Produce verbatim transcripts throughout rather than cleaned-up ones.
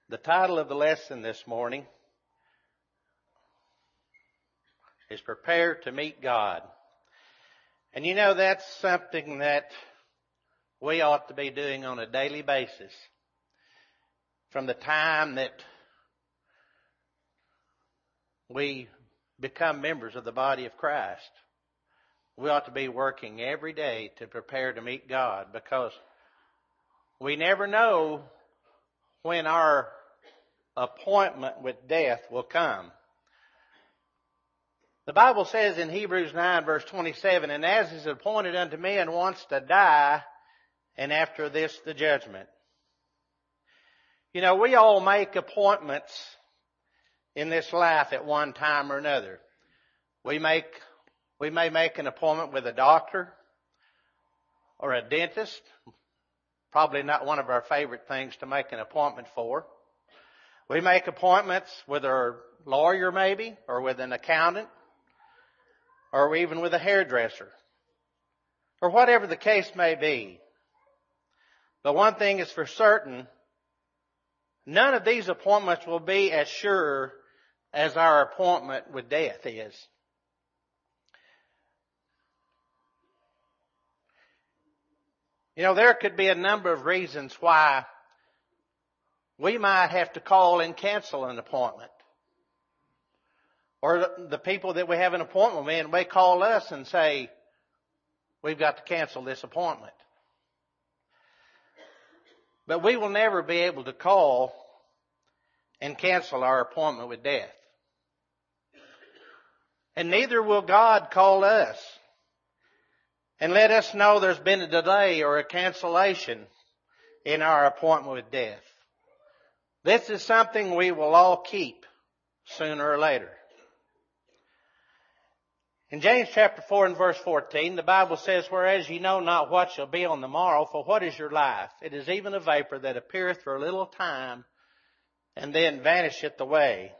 The title of the lesson this morning is Prepare to Meet God. And you know, that's something that we ought to be doing on a daily basis. From the time that we become members of the body of Christ, we ought to be working every day to prepare to meet God, because we never know when our appointment with death will come. The Bible says in Hebrews nine verse twenty-seven, "And as is appointed unto men once to die, and after this the judgment." You know, we all make appointments in this life at one time or another. We make, we may make an appointment with a doctor or a dentist. Probably not one of our favorite things to make an appointment for. We make appointments with our lawyer maybe, or with an accountant, or even with a hairdresser, or whatever the case may be. But one thing is for certain, none of these appointments will be as sure as our appointment with death is. You know, there could be a number of reasons why we might have to call and cancel an appointment. Or the people that we have an appointment with, and they call us and say, we've got to cancel this appointment. But we will never be able to call and cancel our appointment with death. And neither will God call us and let us know there's been a delay or a cancellation in our appointment with death. This is something we will all keep sooner or later. In James chapter four and verse fourteen, the Bible says, "Whereas ye know not what shall be on the morrow, for what is your life? It is even a vapor that appeareth for a little time, and then vanisheth away."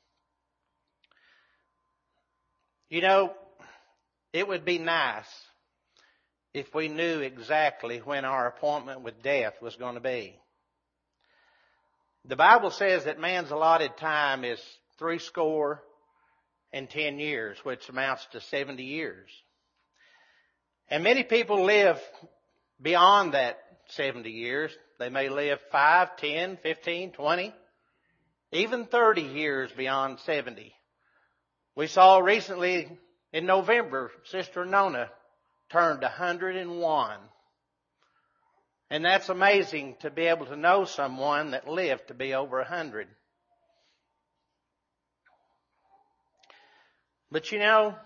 You know, it would be nice if we knew exactly when our appointment with death was going to be. The Bible says that man's allotted time is three score and ten years, which amounts to seventy years. And many people live beyond that seventy years. They may live five, ten, fifteen, twenty, even thirty years beyond seventy. We saw recently in November, Sister Nona turned one hundred and one. And that's amazing to be able to know someone that lived to be over one hundred. But you know,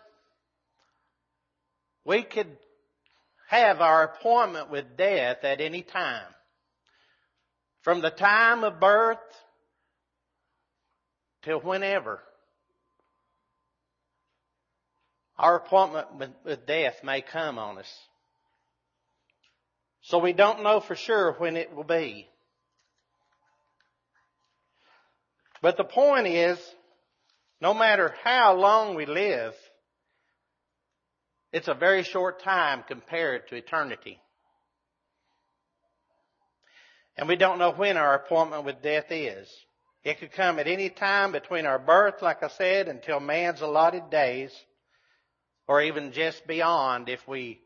we could have our appointment with death at any time. From the time of birth till whenever. Our appointment with death may come on us. So we don't know for sure when it will be. But the point is, no matter how long we live, it's a very short time compared to eternity. And we don't know when our appointment with death is. It could come at any time between our birth, like I said, until man's allotted days, or even just beyond if we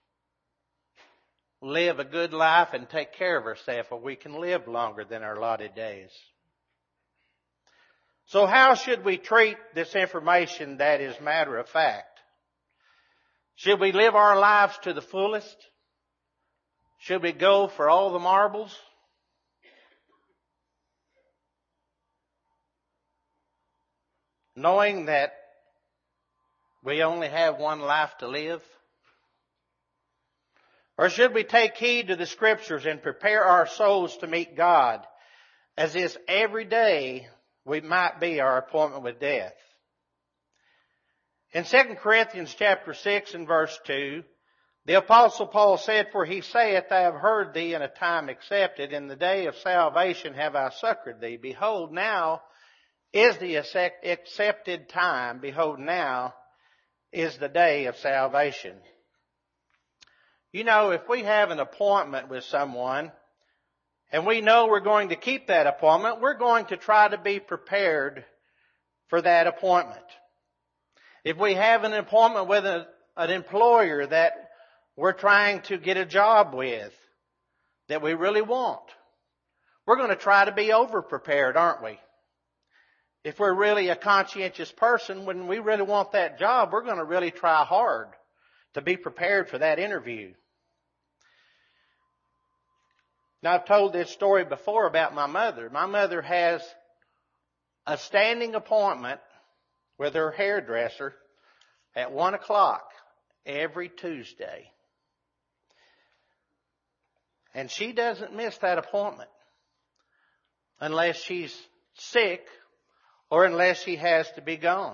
live a good life and take care of ourselves, or we can live longer than our allotted days. So how should we treat this information that is matter of fact? Should we live our lives to the fullest? Should we go for all the marbles? Knowing that we only have one life to live? Or should we take heed to the Scriptures and prepare our souls to meet God, as is every day we might be our appointment with death? In Second Corinthians chapter six and verse two, the Apostle Paul said, "For he saith, I have heard thee in a time accepted, in the day of salvation have I succored thee. Behold, now is the accepted time. Behold, now is the day of salvation." You know, if we have an appointment with someone and we know we're going to keep that appointment, we're going to try to be prepared for that appointment. If we have an appointment with a, an employer that we're trying to get a job with, that we really want, we're going to try to be over-prepared, aren't we? If we're really a conscientious person, when we really want that job, we're going to really try hard to be prepared for that interview. Now, I've told this story before about my mother. My mother has a standing appointment with her hairdresser at one o'clock every Tuesday. And she doesn't miss that appointment unless she's sick or unless she has to be gone.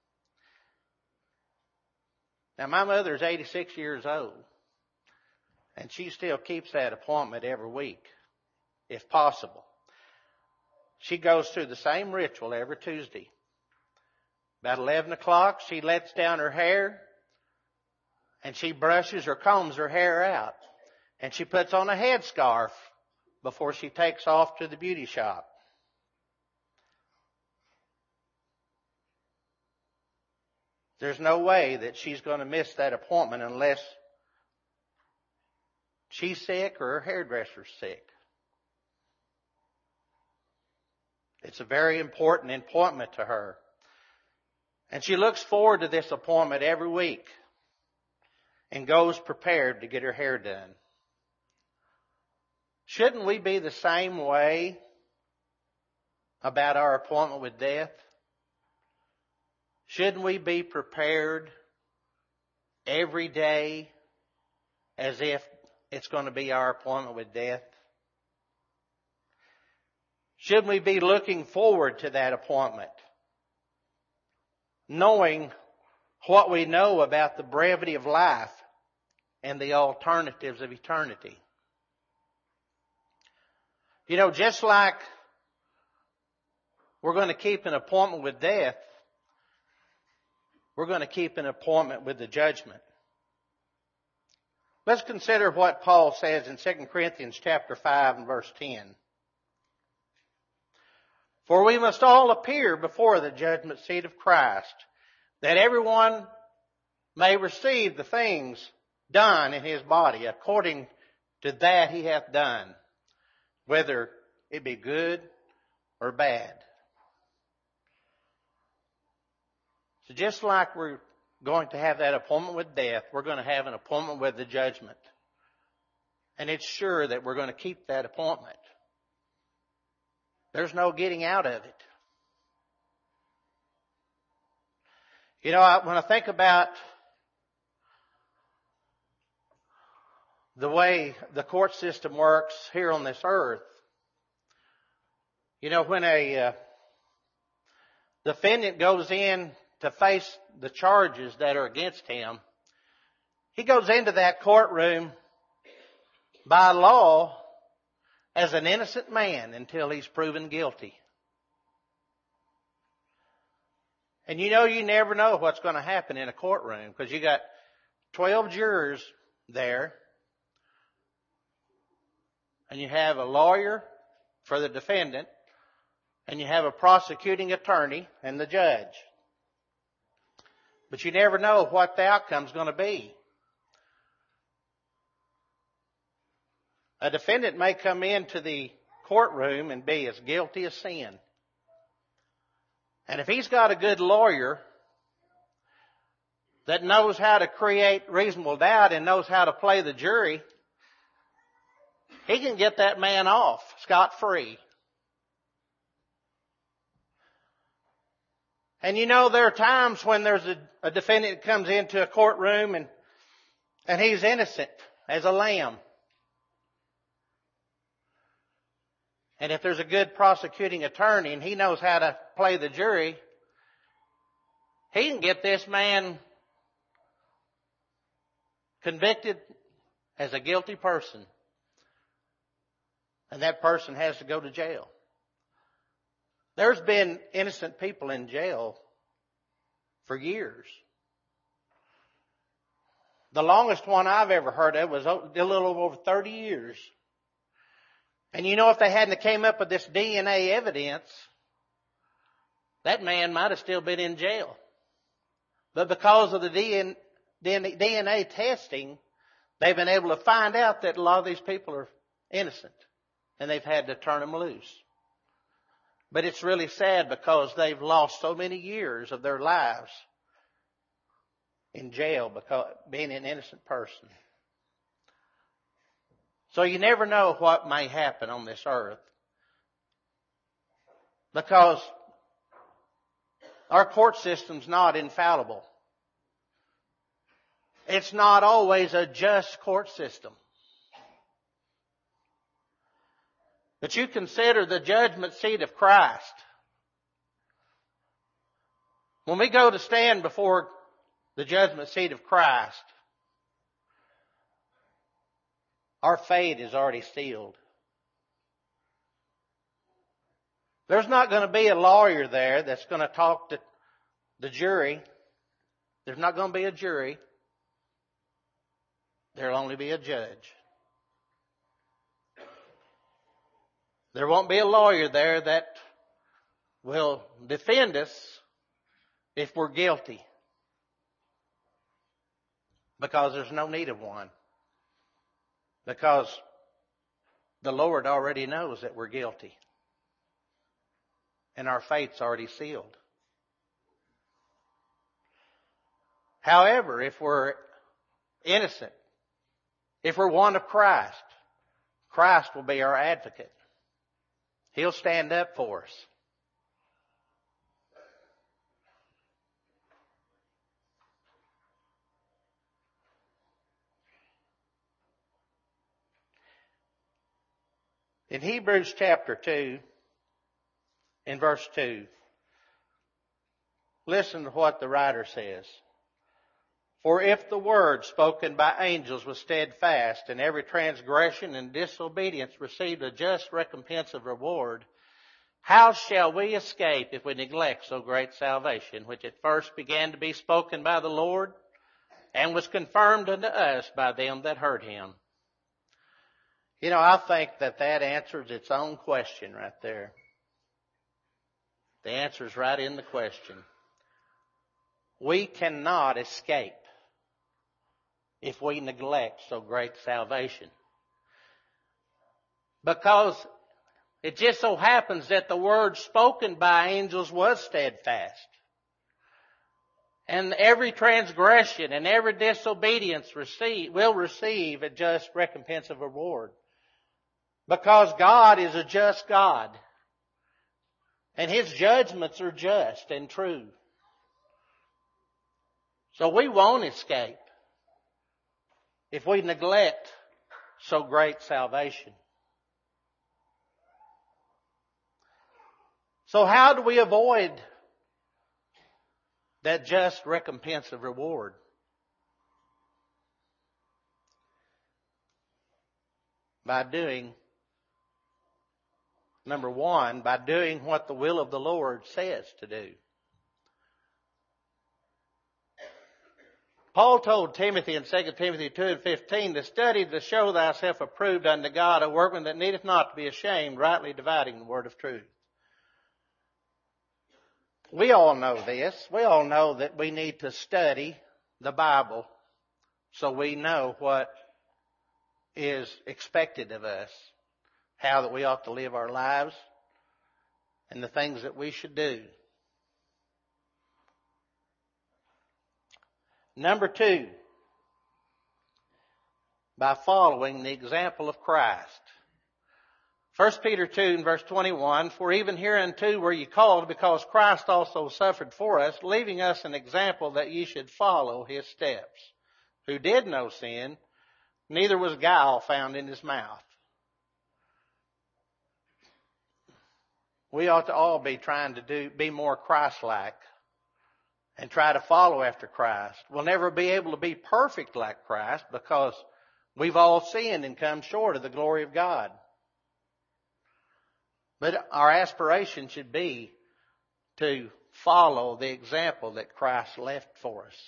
Now, my mother's eighty-six years old, and she still keeps that appointment every week, if possible. She goes through the same ritual every Tuesday. About eleven o'clock, she lets down her hair, and she brushes or combs her hair out. And she puts on a headscarf before she takes off to the beauty shop. There's no way that she's going to miss that appointment unless she's sick or her hairdresser's sick. It's a very important appointment to her. And she looks forward to this appointment every week and goes prepared to get her hair done. Shouldn't we be the same way about our appointment with death? Shouldn't we be prepared every day as if it's going to be our appointment with death? Shouldn't we be looking forward to that appointment, knowing what we know about the brevity of life and the alternatives of eternity? You know, just like we're going to keep an appointment with death, we're going to keep an appointment with the judgment. Let's consider what Paul says in Second Corinthians chapter five and verse ten. For we must all appear before the judgment seat of Christ, that everyone may receive the things done in his body according to that he hath done, whether it be good or bad. So just like we're going to have that appointment with death, we're going to have an appointment with the judgment. And it's sure that we're going to keep that appointment. There's no getting out of it. You know, when I think about the way the court system works here on this earth, you know, when a uh, defendant goes in to face the charges that are against him, he goes into that courtroom by law as an innocent man until he's proven guilty. And you know, you never know what's going to happen in a courtroom because you got twelve jurors there, and you have a lawyer for the defendant, and you have a prosecuting attorney and the judge. But you never know what the outcome's going to be. A defendant may come into the courtroom and be as guilty as sin. And if he's got a good lawyer that knows how to create reasonable doubt and knows how to play the jury, he can get that man off scot-free. And you know, there are times when there's a, a defendant that comes into a courtroom and, and he's innocent as a lamb. And if there's a good prosecuting attorney and he knows how to play the jury, he can get this man convicted as a guilty person. And that person has to go to jail. There's been innocent people in jail for years. The longest one I've ever heard of was a little over thirty years. And you know, if they hadn't came up with this D N A evidence, that man might have still been in jail. But because of the D N A testing, they've been able to find out that a lot of these people are innocent. And they've had to turn them loose. But it's really sad because they've lost so many years of their lives in jail because being an innocent person. So you never know what may happen on this earth. Because our court system's not infallible. It's not always a just court system. But you consider the judgment seat of Christ. When we go to stand before the judgment seat of Christ, our fate is already sealed. There's not going to be a lawyer there that's going to talk to the jury. There's not going to be a jury. There'll only be a judge. There won't be a lawyer there that will defend us if we're guilty. Because there's no need of one. Because the Lord already knows that we're guilty. And our fate's already sealed. However, if we're innocent, if we're one of Christ, Christ will be our advocate. He'll stand up for us. In Hebrews chapter two, in verse two, listen to what the writer says. For if the word spoken by angels was steadfast, and every transgression and disobedience received a just recompense of reward, how shall we escape if we neglect so great salvation, which at first began to be spoken by the Lord, and was confirmed unto us by them that heard him? You know, I think that that answers its own question right there. The answer's right in the question. We cannot escape if we neglect so great salvation. Because it just so happens that the word spoken by angels was steadfast. And every transgression and every disobedience receive, will receive a just recompense of reward. Because God is a just God. And His judgments are just and true. So we won't escape if we neglect so great salvation. So how do we avoid that just recompense of reward? By doing, number one, by doing what the will of the Lord says to do. Paul told Timothy in Second Timothy two and fifteen to study to show thyself approved unto God, a workman that needeth not to be ashamed, rightly dividing the word of truth. We all know this. We all know that we need to study the Bible so we know what is expected of us, how that we ought to live our lives, and the things that we should do. Number two, by following the example of Christ. First Peter two and verse twenty-one, for even hereunto were ye called, because Christ also suffered for us, leaving us an example that ye should follow his steps, who did no sin, neither was guile found in his mouth. We ought to all be trying to do, be more Christ-like and try to follow after Christ. We'll never be able to be perfect like Christ because we've all sinned and come short of the glory of God. But our aspiration should be to follow the example that Christ left for us.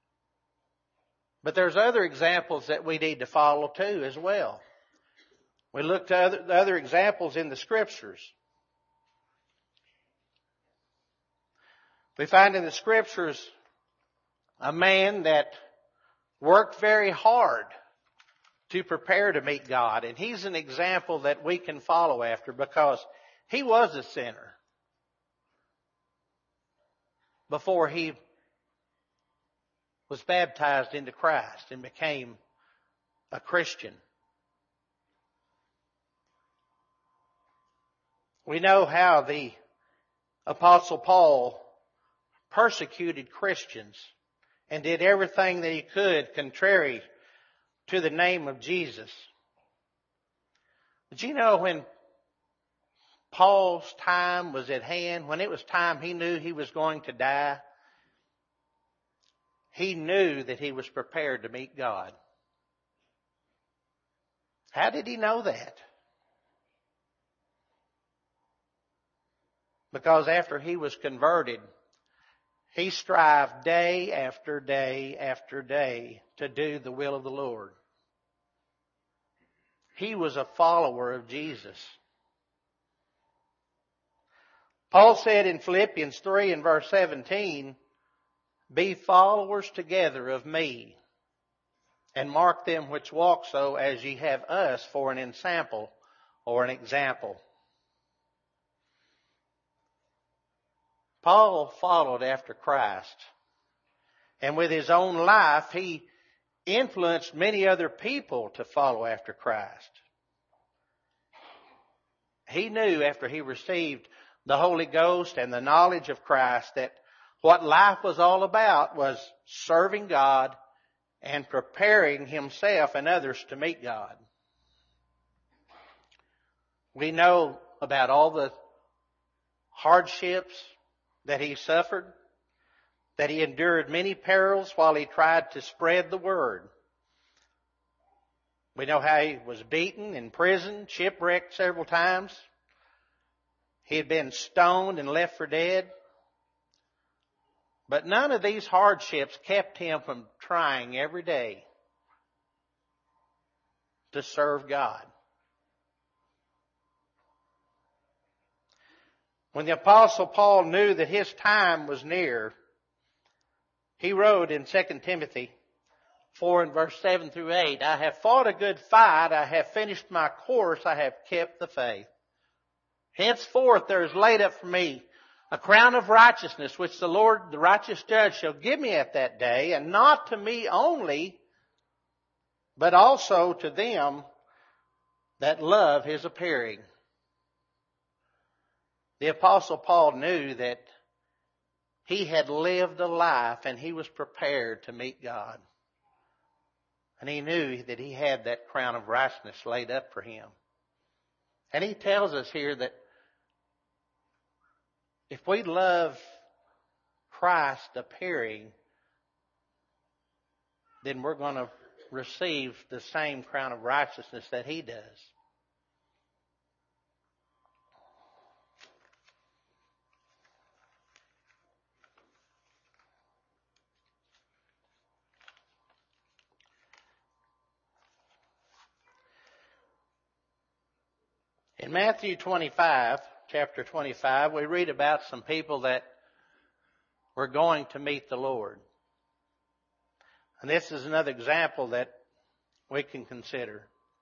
But there's other examples that we need to follow too as well. We look to other, other examples in the Scriptures. We find in the Scriptures a man that worked very hard to prepare to meet God. And he's an example that we can follow after because he was a sinner before he was baptized into Christ and became a Christian. We know how the Apostle Paul persecuted Christians and did everything that he could contrary to the name of Jesus. But you know, when Paul's time was at hand, when it was time he knew he was going to die, he knew that he was prepared to meet God. How did he know that? Because after he was converted, he strived day after day after day to do the will of the Lord. He was a follower of Jesus. Paul said in Philippians three and verse seventeen, "Be followers together of me, and mark them which walk so as ye have us for an ensample," or an example. Paul followed after Christ, and with his own life, he influenced many other people to follow after Christ. He knew after he received the Holy Ghost and the knowledge of Christ that what life was all about was serving God and preparing himself and others to meet God. We know about all the hardships that he suffered, that he endured many perils while he tried to spread the word. We know how he was beaten, imprisoned, shipwrecked several times. He had been stoned and left for dead. But none of these hardships kept him from trying every day to serve God. When the Apostle Paul knew that his time was near, he wrote in Second Timothy four and verse seven through eight, "I have fought a good fight, I have finished my course, I have kept the faith. Henceforth there is laid up for me a crown of righteousness, which the Lord, the righteous judge, shall give me at that day, and not to me only, but also to them that love his appearing." The Apostle Paul knew that he had lived a life and he was prepared to meet God. And he knew that he had that crown of righteousness laid up for him. And he tells us here that if we love Christ appearing, then we're going to receive the same crown of righteousness that he does. In Matthew twenty-five, chapter twenty-five, we read about some people that were going to meet the Lord. And this is another example that we can consider.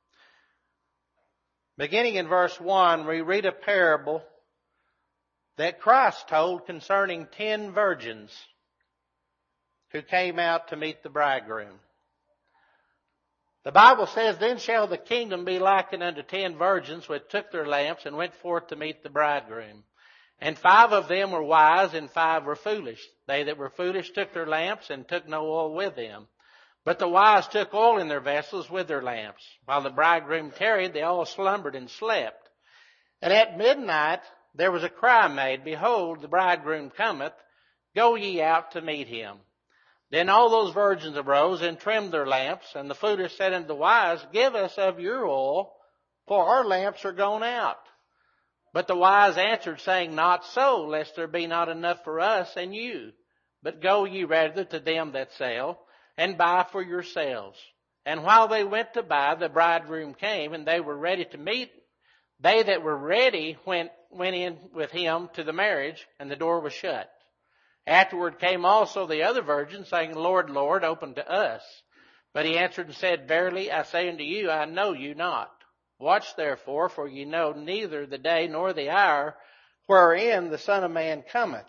Beginning in verse one, we read a parable that Christ told concerning ten virgins who came out to meet the bridegroom. The Bible says, "Then shall the kingdom be likened unto ten virgins which took their lamps and went forth to meet the bridegroom. And five of them were wise and five were foolish. They that were foolish took their lamps and took no oil with them. But the wise took oil in their vessels with their lamps. While the bridegroom tarried, they all slumbered and slept. And at midnight there was a cry made, Behold, the bridegroom cometh, go ye out to meet him. Then all those virgins arose and trimmed their lamps, and the foolish said unto the wise, Give us of your oil, for our lamps are gone out. But the wise answered, saying, Not so, lest there be not enough for us and you. But go ye rather to them that sell, and buy for yourselves. And while they went to buy, the bridegroom came, and they were ready to meet. They that were ready went, went in with him to the marriage, and the door was shut. Afterward came also the other virgins, saying, Lord, Lord, open to us. But he answered and said, Verily I say unto you, I know you not. Watch therefore, for ye know neither the day nor the hour wherein the Son of Man cometh.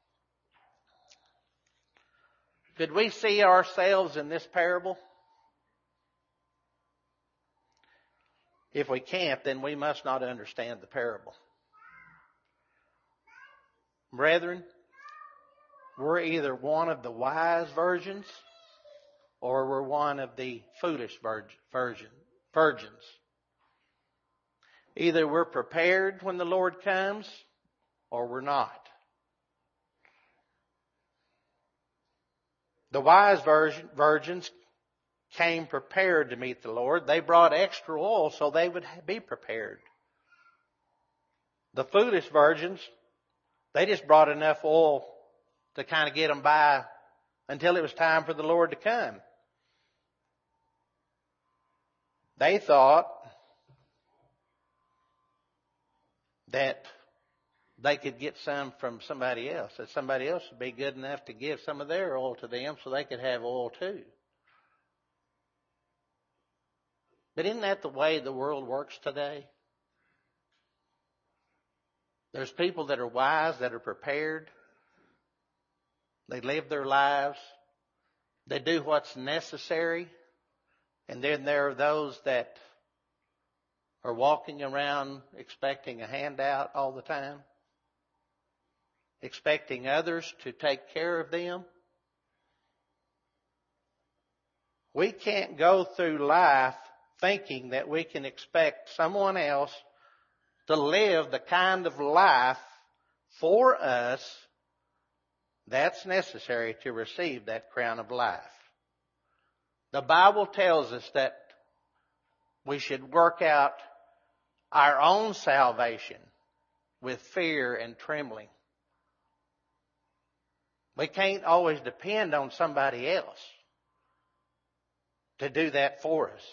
Could we see ourselves in this parable? If we can't, then we must not understand the parable. Brethren, we're either one of the wise virgins or we're one of the foolish virgin, virgins. Either we're prepared when the Lord comes or we're not. The wise virgin, virgins came prepared to meet the Lord. They brought extra oil so they would be prepared. The foolish virgins, they just brought enough oil to kind of get them by until it was time for the Lord to come. They thought that they could get some from somebody else, that somebody else would be good enough to give some of their oil to them so they could have oil too. But isn't that the way the world works today? There's people that are wise, that are prepared. They live their lives. They do what's necessary. And then there are those that are walking around expecting a handout all the time, expecting others to take care of them. We can't go through life thinking that we can expect someone else to live the kind of life for us that's necessary to receive that crown of life. The Bible tells us that we should work out our own salvation with fear and trembling. We can't always depend on somebody else to do that for us.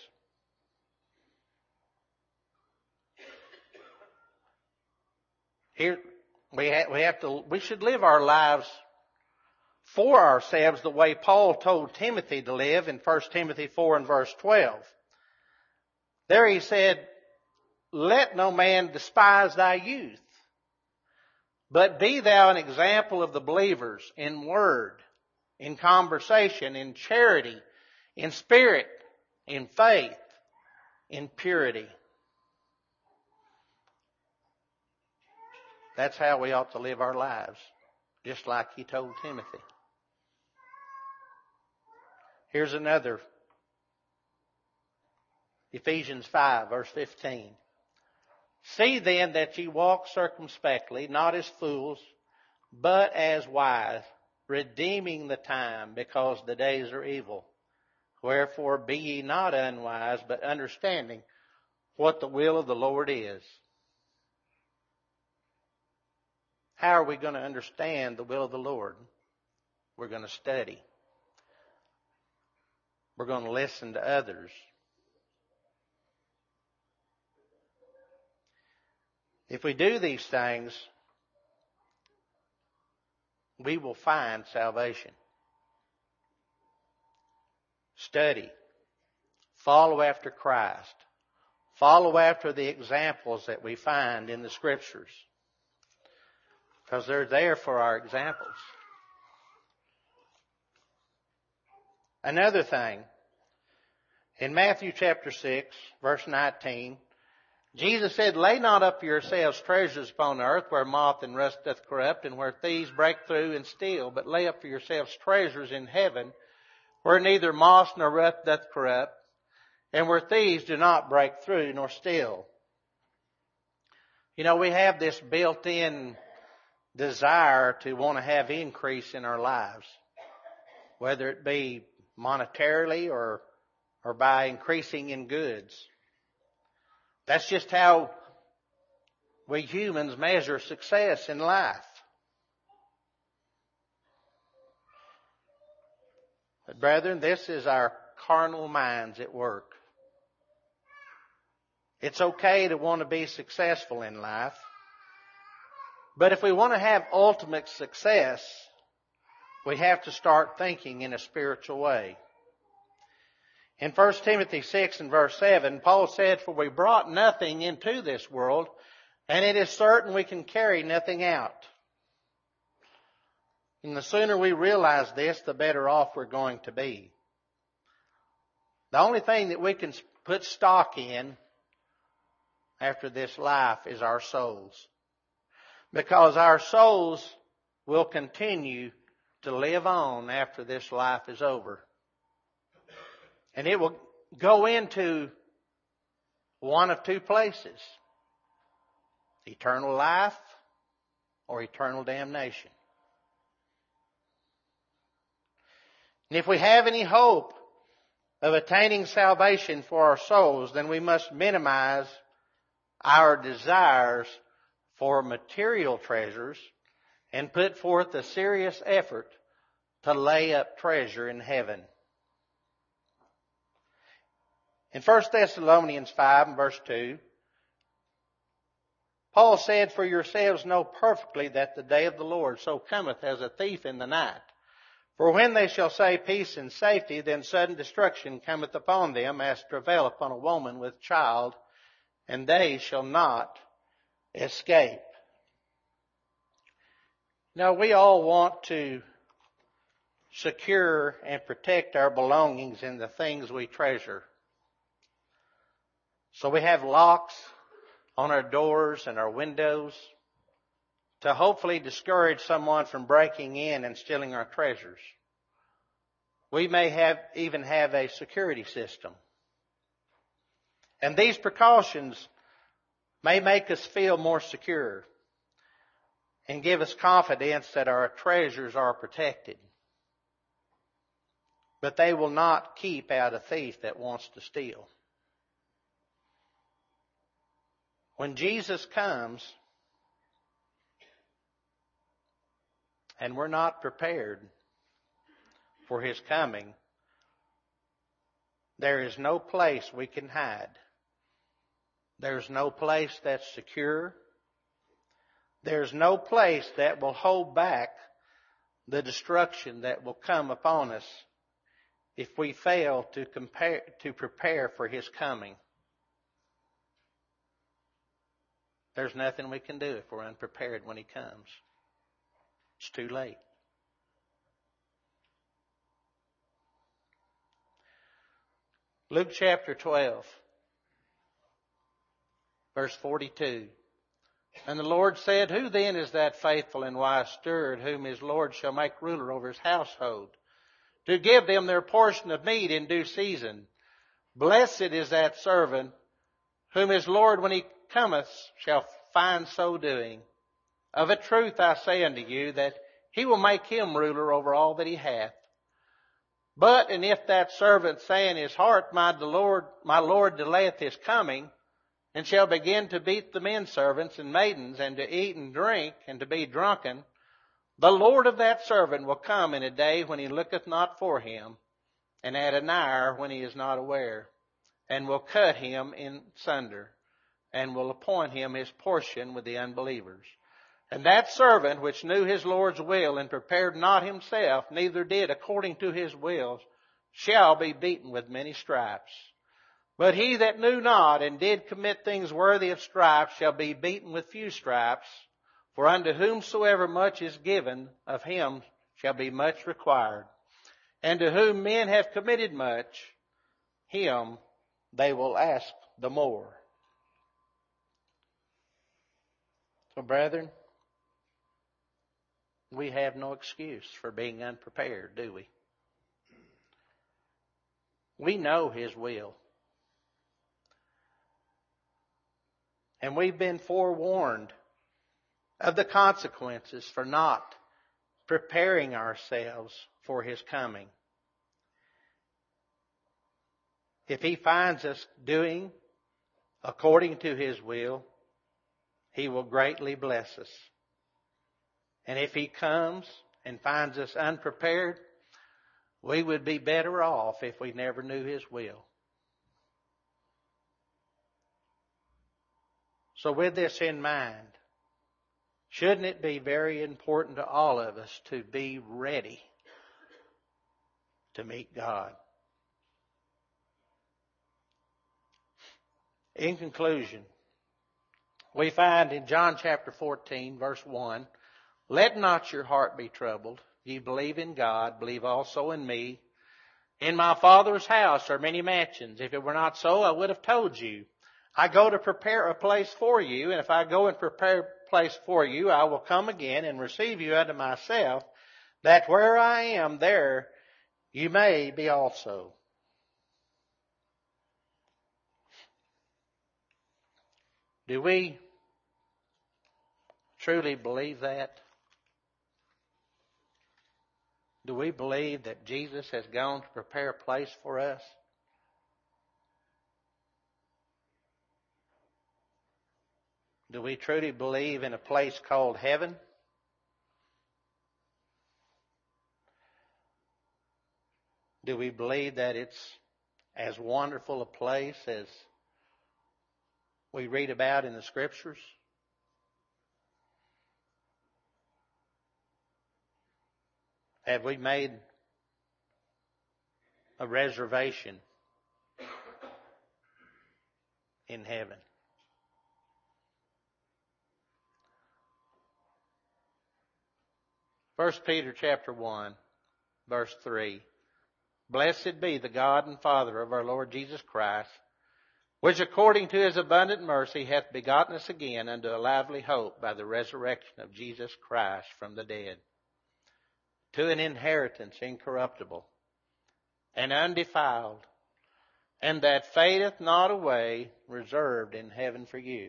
Here we have, we have to we should live our lives for ourselves the way Paul told Timothy to live in First Timothy four and verse twelve. There he said, Let no man despise thy youth, but be thou an example of the believers in word, in conversation, in charity, in spirit, in faith, in purity. That's how we ought to live our lives, just like he told Timothy. Here's another. Ephesians five, verse fifteen. See then that ye walk circumspectly, not as fools, but as wise, redeeming the time, because the days are evil. Wherefore be ye not unwise, but understanding what the will of the Lord is. How are we going to understand the will of the Lord? We're going to study. We're going to listen to others. If we do these things, we will find salvation. Study. Follow after Christ. Follow after the examples that we find in the Scriptures, because they're there for our examples. Another thing, in Matthew chapter six, verse nineteen, Jesus said, Lay not up for yourselves treasures upon earth, where moth and rust doth corrupt, and where thieves break through and steal, but lay up for yourselves treasures in heaven, where neither moth nor rust doth corrupt, and where thieves do not break through nor steal. You know, we have this built-in desire to want to have increase in our lives, whether it be monetarily or, or by increasing in goods. That's just how we humans measure success in life. But brethren, this is our carnal minds at work. It's okay to want to be successful in life. But if we want to have ultimate success, we have to start thinking in a spiritual way. In First Timothy six and verse seven, Paul said, "For we brought nothing into this world, and it is certain we can carry nothing out." And the sooner we realize this, the better off we're going to be. The only thing that we can put stock in after this life is our souls. Because our souls will continue to live on after this life is over. And it will go into one of two places: eternal life or eternal damnation. And if we have any hope of attaining salvation for our souls, then we must minimize our desires for material treasures and put forth a serious effort to lay up treasure in heaven. In First Thessalonians five and verse two, Paul said, "For yourselves know perfectly that the day of the Lord so cometh as a thief in the night. For when they shall say peace and safety, then sudden destruction cometh upon them as travail upon a woman with child, and they shall not escape." Now, we all want to secure and protect our belongings and the things we treasure. So we have locks on our doors and our windows to hopefully discourage someone from breaking in and stealing our treasures. We may have even have a security system. And these precautions may make us feel more secure and give us confidence that our treasures are protected. But they will not keep out a thief that wants to steal. When Jesus comes and we're not prepared for His coming, there is no place we can hide. There's no place that's secure. There's no place that will hold back the destruction that will come upon us if we fail to compare, to prepare for His coming. There's nothing we can do if we're unprepared when He comes. It's too late. Luke chapter twelve, verse forty-two. "And the Lord said, Who then is that faithful and wise steward whom his Lord shall make ruler over his household, to give them their portion of meat in due season? Blessed is that servant whom his Lord, when he cometh, shall find so doing. Of a truth I say unto you, that he will make him ruler over all that he hath. But, and if that servant say in his heart, My Lord, my Lord delayeth his coming, and shall begin to beat the men servants and maidens, and to eat and drink, and to be drunken, the Lord of that servant will come in a day when he looketh not for him, and at an hour when he is not aware, and will cut him in sunder, and will appoint him his portion with the unbelievers. And that servant which knew his Lord's will, and prepared not himself, neither did according to his will, shall be beaten with many stripes. But he that knew not, and did commit things worthy of stripes, shall be beaten with few stripes. For unto whomsoever much is given, of him shall be much required. And to whom men have committed much, him they will ask the more." So, brethren, we have no excuse for being unprepared, do we? We know His will. And we've been forewarned of the consequences for not preparing ourselves for His coming. If He finds us doing according to His will, He will greatly bless us. And if He comes and finds us unprepared, we would be better off if we never knew His will. So with this in mind, shouldn't it be very important to all of us to be ready to meet God? In conclusion, we find in John chapter fourteen, verse one, let not your heart be troubled. You believe in God, believe also in me. In my Father's house are many mansions. If it were not so, I would have told you. I go to prepare a place for you, and if I go and prepare a place for you, I will come again and receive you unto myself, that where I am, there you may be also. Do we truly believe that? Do we believe that Jesus has gone to prepare a place for us? Do we truly believe in a place called heaven? Do we believe that it's as wonderful a place as we read about in the Scriptures? Have we made a reservation in heaven? First Peter chapter one, verse three. Blessed be the God and Father of our Lord Jesus Christ, which according to His abundant mercy hath begotten us again unto a lively hope by the resurrection of Jesus Christ from the dead, to an inheritance incorruptible and undefiled, and that fadeth not away, reserved in heaven for you.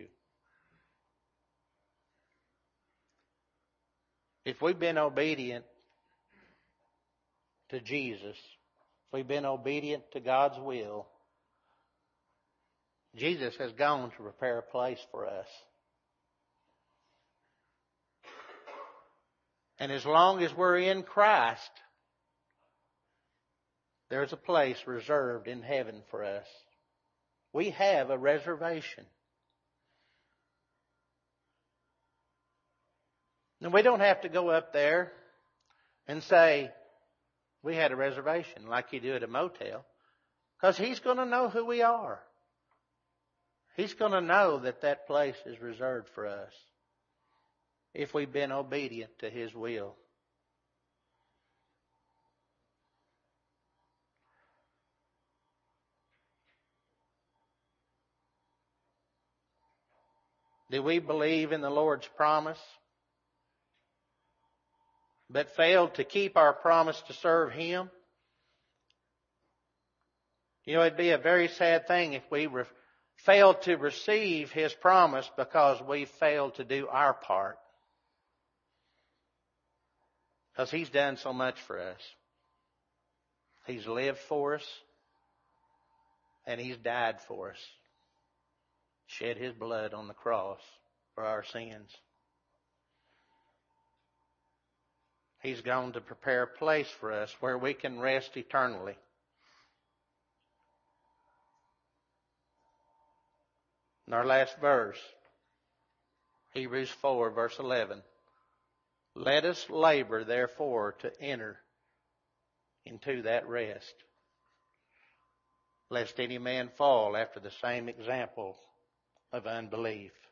If we've been obedient to Jesus, if we've been obedient to God's will, Jesus has gone to prepare a place for us. And as long as we're in Christ, there's a place reserved in heaven for us. We have a reservation. And we don't have to go up there and say, we had a reservation like you do at a motel, because He's going to know who we are. He's going to know that that place is reserved for us if we've been obedient to His will. Do we believe in the Lord's promise, but failed to keep our promise to serve Him? You know, it'd be a very sad thing if we re- failed to receive His promise because we failed to do our part. Because He's done so much for us. He's lived for us, and He's died for us. Shed His blood on the cross for our sins. He's gone to prepare a place for us where we can rest eternally. In our last verse, Hebrews four, verse eleven. Let us labor, therefore, to enter into that rest, lest any man fall after the same example of unbelief.